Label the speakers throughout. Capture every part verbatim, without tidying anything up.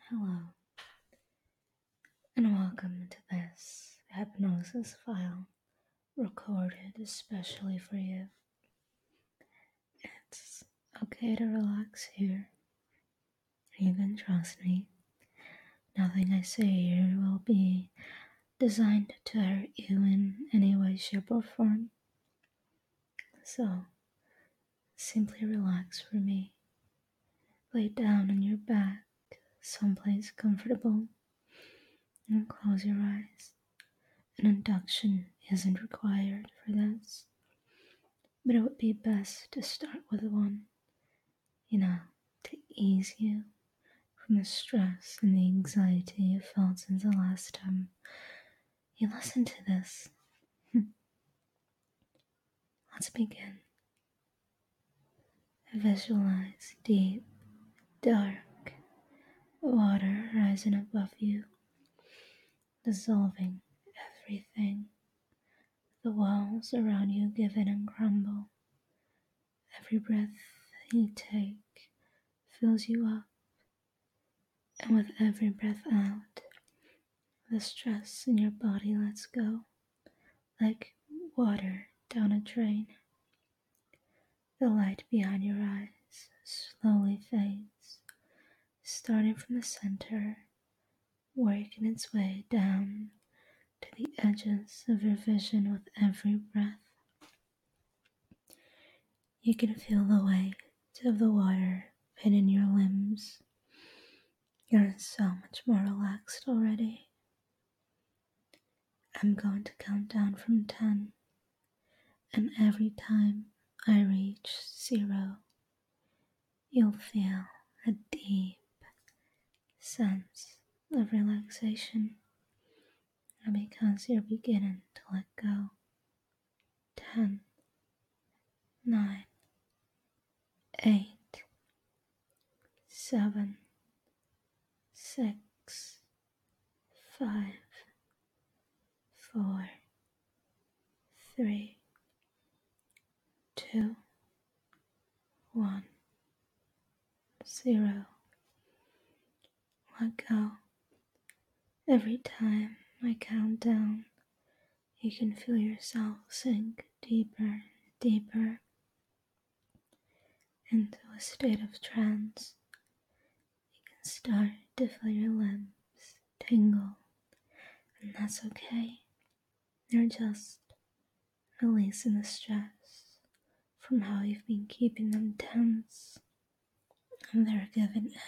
Speaker 1: Hello, and welcome to this hypnosis file recorded especially for you. It's okay to relax here. You can trust me. Nothing I say here will be designed to hurt you in any way, shape, or form. So, simply relax for me. Lay down on your back, someplace comfortable, and close your eyes. An induction isn't required for this, but it would be best to start with one, you know, to ease you from the stress and the anxiety you felt since the last time you listened to this. Let's begin. Visualize deep, dark water rising above you, dissolving everything. The walls around you give in and crumble. Every breath you take fills you up, and with every breath out, the stress in your body lets go, like water down a drain. The light behind your eyes slowly fades, starting from the center, working its way down to the edges of your vision with every breath. You can feel the weight of the water hitting your limbs. You're so much more relaxed already. I'm going to count down from ten, and every time I reach zero, you'll feel a deep sense of relaxation because you're beginning to let go. Ten, nine, eight, seven, six, five, four, three, two, one, zero. Let go. Every time I count down, you can feel yourself sink deeper and deeper into a state of trance. You can start to feel your limbs tingle, and that's okay. You're just releasing the stress from how you've been keeping them tense, and they're giving in.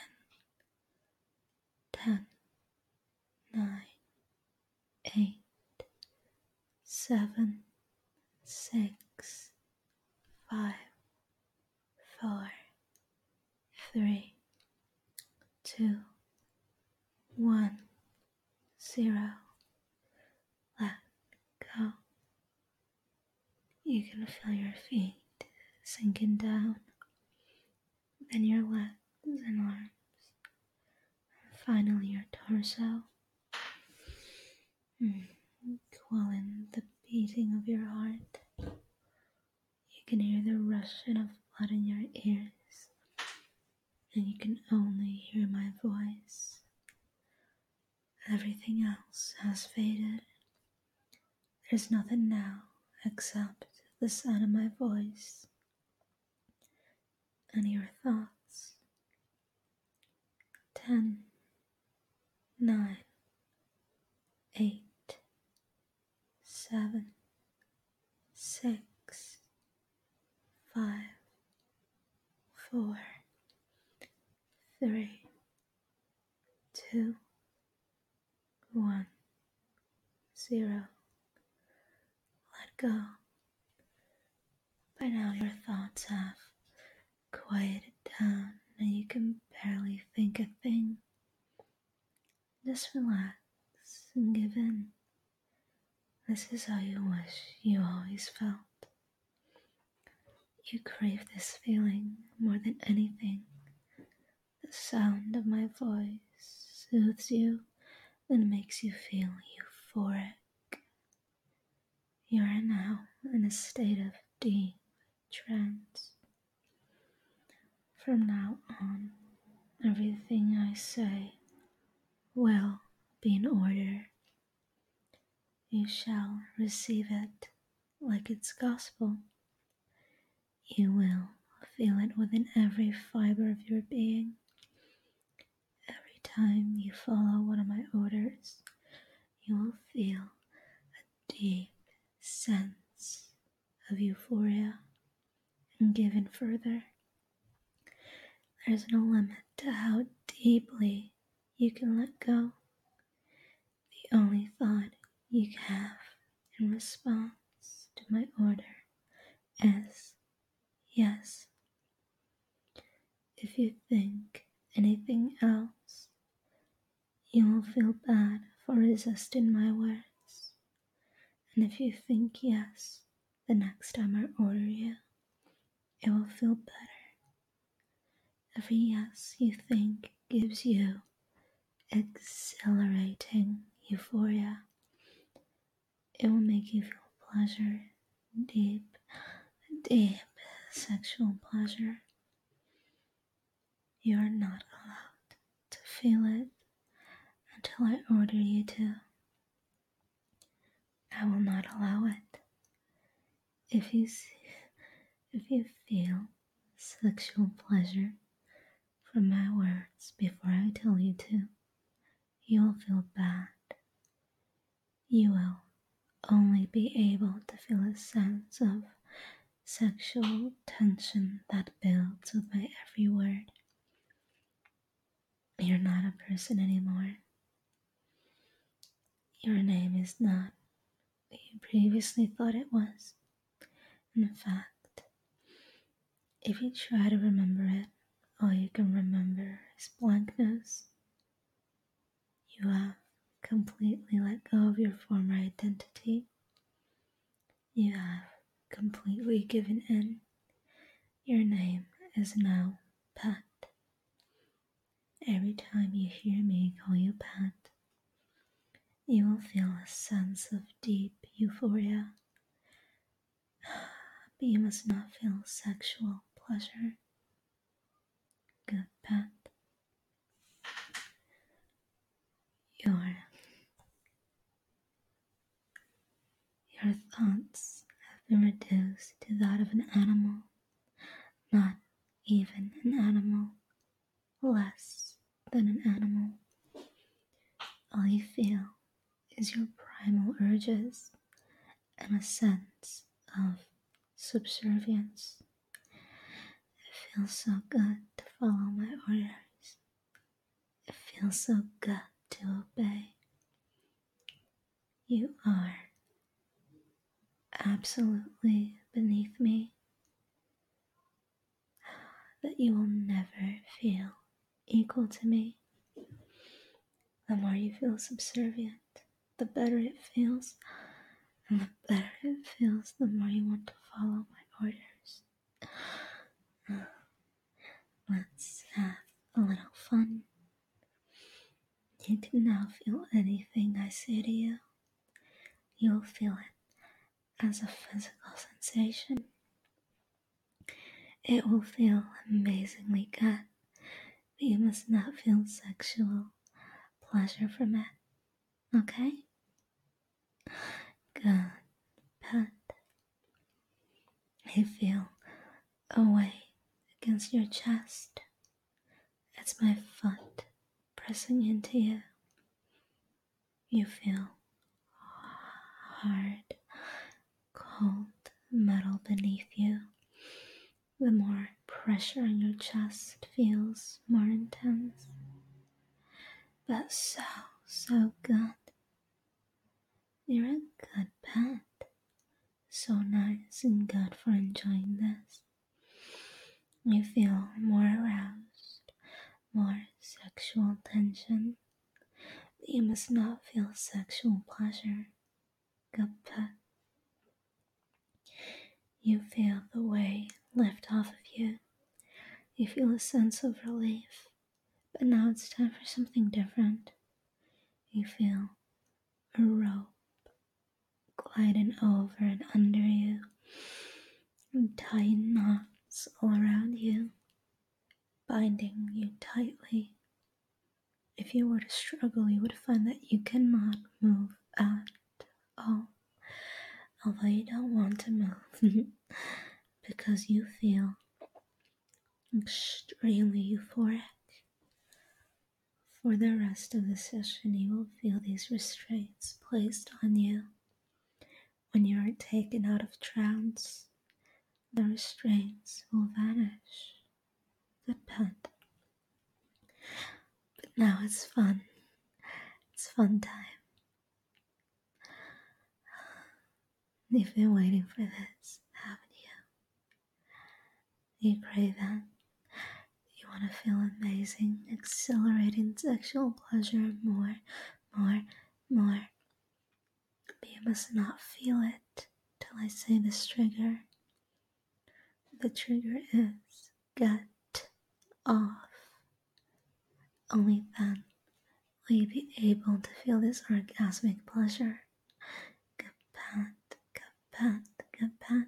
Speaker 1: Ten, nine, eight, seven, six, five, four, three, two, one, zero. Let go. You can feel your feet sinking down, then your legs and arms, and finally your torso. Mm. Quelling the beating of your heart. You can hear the rushing of blood in your ears, and you can only hear my voice. Everything else has faded. There's nothing now except the sound of my voice and your thoughts. Ten, nine, eight, seven, six, five, four, three, two, one, zero. Let go. By now your thoughts have quieted down and you can barely think a thing. Just relax and give in. This is how you wish you always felt. You crave this feeling more than anything. The sound of my voice soothes you and makes you feel euphoric. You are now in a state of deep trance. From now on, everything I say will be in order. You shall receive it like it's gospel. You will feel it within every fiber of your being. Every time you follow one of my orders, you will feel a deep sense of euphoria. And given further, there's no limit to how deeply you can let go. The only thought you have in response to my order is yes. If you think anything else, you will feel bad for resisting my words. And if you think yes, the next time I order you, it will feel better. Every yes you think gives you exhilarating euphoria. It will make you feel pleasure, deep, deep sexual pleasure. You are not allowed to feel it until I order you to. I will not allow it. If you see, if you feel sexual pleasure from my words before I tell you to, you will feel bad. You will only be able to feel a sense of sexual tension that builds with my every word. You're not a person anymore. Your name is not what you previously thought it was. In fact, if you try to remember it, all you can remember is blankness. You have completely let go of your former identity. You have completely given in. Your name is now Pat. Every time you hear me call you Pat, you will feel a sense of deep euphoria. But you must not feel sexual pleasure. Good, Pat. Your, your thoughts have been reduced to that of an animal, not even an animal, less than an animal. All you feel is your primal urges and a sense of subservience. It feels so good to follow my orders. It feels so good to obey. You are absolutely beneath me, that you will never feel equal to me. The more you feel subservient, the better it feels, and the better it feels, the more you want to follow my orders. Let's have a little fun. You can now feel anything I say to you. You'll feel it as a physical sensation. It will feel amazingly good, but you must not feel sexual pleasure from it. Okay? Good, Pat. I feel a weight against your chest. It's my foot pressing into you. You feel hard, cold metal beneath you. The more pressure on your chest feels more intense. But so, so good. You're a good pet. So nice and good for enjoying this. You feel more aroused, more sexual tension. But you must not feel sexual pleasure. Good pet. You feel the weight lift off of you. You feel a sense of relief. But now it's time for something different. You feel a rope gliding over and under you, and tight knots all around you, binding you tightly. If if you were to struggle, you would find that you cannot move at all. Although you don't want to move because you feel extremely euphoric. For the rest of the session, you will feel these restraints placed on you. When you are taken out of trance, the restraints will vanish. Good pet. But now it's fun. It's fun time. You've been waiting for this, haven't you? You crave that. You want to feel amazing, exhilarating sexual pleasure more, more, more. But you must not feel it till I say this trigger. The trigger is get off. Only then will you be able to feel this orgasmic pleasure. Kapat, kapat, kapat.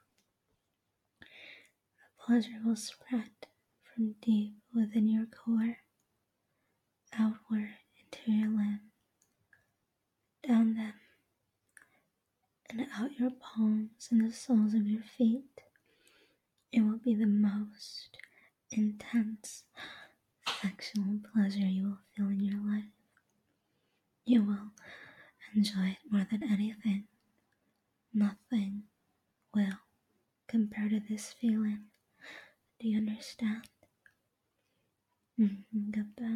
Speaker 1: The pleasure will spread from deep within your core, outward into your limb, down them, and out your palms and the soles of your feet. It will be the most intense sexual pleasure you will feel in your life. You will enjoy it more than anything. Nothing will compare to this feeling. Do you understand? Mm-hmm, got that?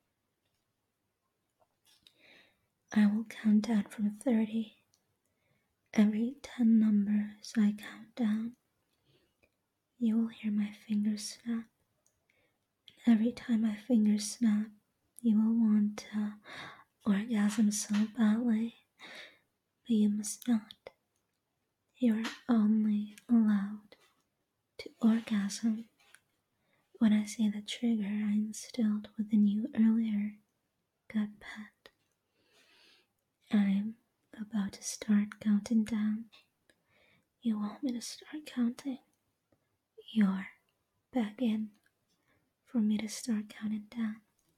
Speaker 1: I will count down from thirty. Every ten numbers I count down, you will hear my fingers snap. And every time my fingers snap, you will want to orgasm so badly, but you must not. You are only allowed to orgasm when I say the trigger I instilled within you earlier. Gut pet. I'm about to start counting down. You want me to start counting? You're begging for me to start counting down.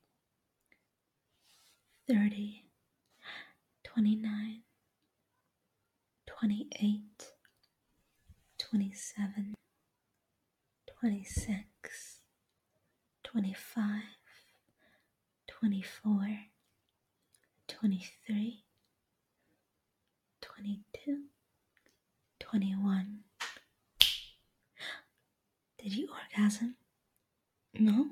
Speaker 1: thirty, twenty-nine, twenty-eight, twenty-seven, twenty-six, twenty-five, twenty-four, twenty-three, twenty-two, twenty-one. Did you orgasm? No?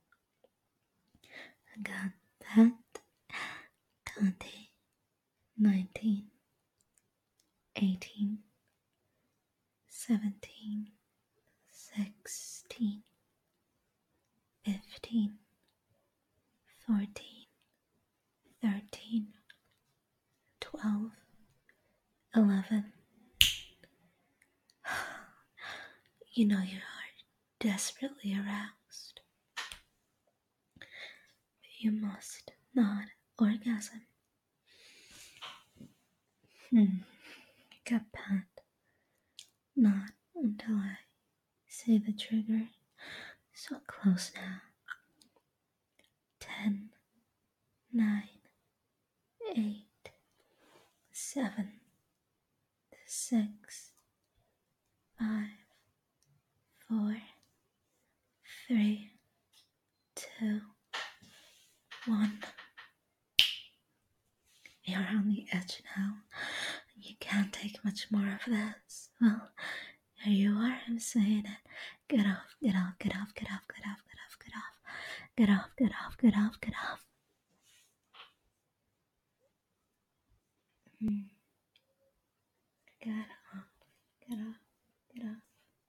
Speaker 1: I got that. twenty, nineteen, eighteen, seventeen, sixteen, fifteen, fourteen, thirteen, twelve, eleven. You know you are desperately aroused. But you must not orgasm. Hmm. Got pat. Not until I say the trigger. So close now. Ten, nine, eight, seven, six, five, four, three, two, one. You're on the edge now. You can't take much more of this. Well, here you are. I'm saying it. Get off, get off, get off, get off, get off, get off, get off. Get off, get off, get off, get off. Mm. Get off, get off, get off.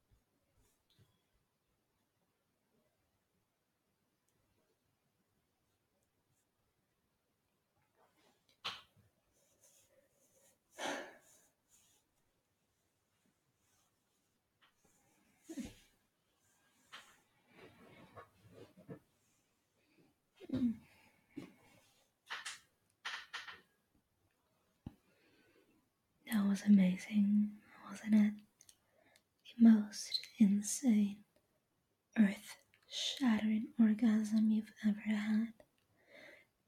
Speaker 1: Mm. That was amazing, wasn't it? The most insane, earth-shattering orgasm you've ever had.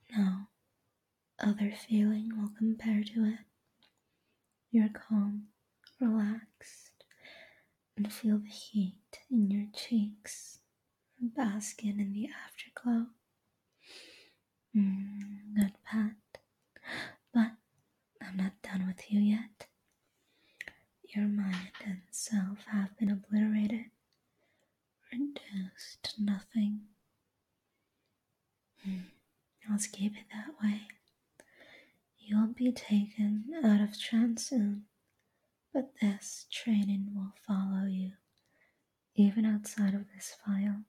Speaker 1: other feeling will compare to it. You're calm, relaxed, and feel the heat in your cheeks, basking in the afterglow. Mm, good pet. But I'm not done with you yet. Your mind and self have been obliterated, reduced to nothing. Mm, let's keep it that way. You'll be taken out of trance soon, but this training will follow you, even outside of this file.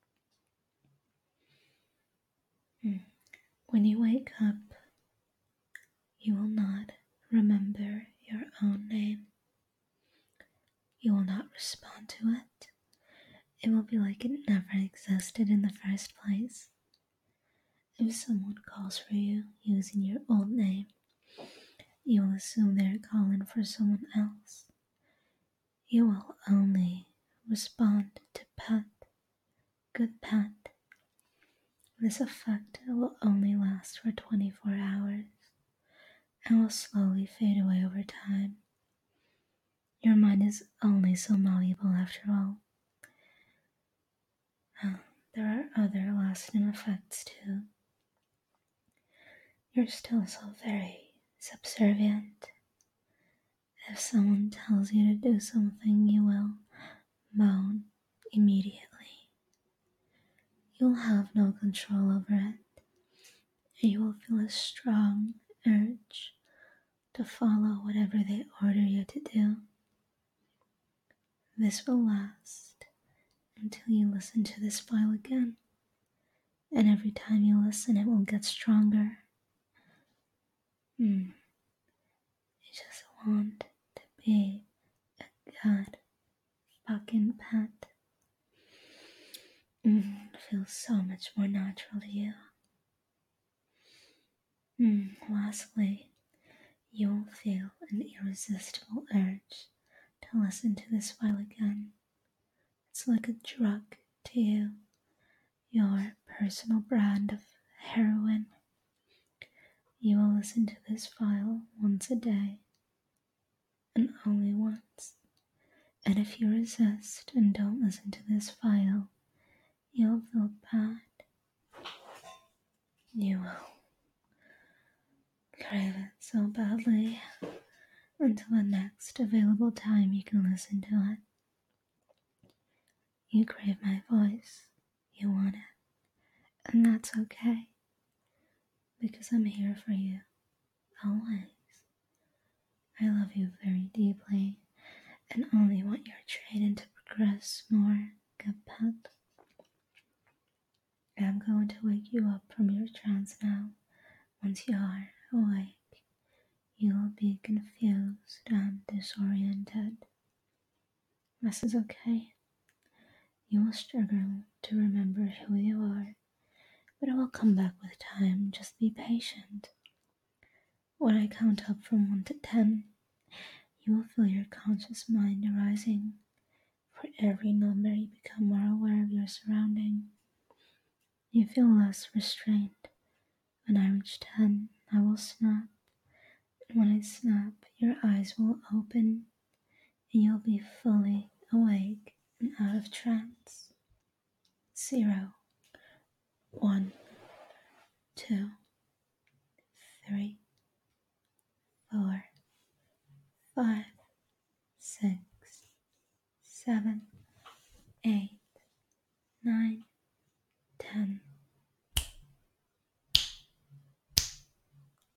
Speaker 1: Mm. When you wake up, you will not remember your own name. You will not respond to it. It will be like it never existed in the first place. If someone calls for you using your old name, you will assume they're calling for someone else. You will only respond to pet, good pet. This effect will only last for twenty-four hours and will slowly fade away over time. Your mind is only so malleable after all. Uh, there are other lasting effects too. You're still so very subservient. If someone tells you to do something, you will moan immediately. You'll have no control over it. You will feel a strong urge to follow whatever they order you to do. This will last until you listen to this file again. And every time you listen, it will get stronger. Hmm. You just want to be a good fucking pet. Mm, it feels so much more natural to you. Mm, lastly, you will feel an irresistible urge to listen to this file again. It's like a drug to you, your personal brand of heroin. You will listen to this file once a day, and only once. And if you resist and don't listen to this file, you'll feel bad. You will crave it so badly until the next available time you can listen to it. You crave my voice. You want it. And that's okay. Because I'm here for you. Always. I love you very deeply and only want your training to progress more. Good pet. I'm going to wake you up from your trance now. Once you are awake, you will be confused and disoriented. This is okay. You will struggle to remember who you are, but it will come back with time. Just be patient. When I count up from one to ten, you will feel your conscious mind arising. For every number, you become more aware of your surrounding. You feel less restrained. When I reach ten, I will snap. And when I snap, your eyes will open, and you'll be fully awake and out of trance. Zero, one, two, three, four, five, six, seven, eight, nine, ten.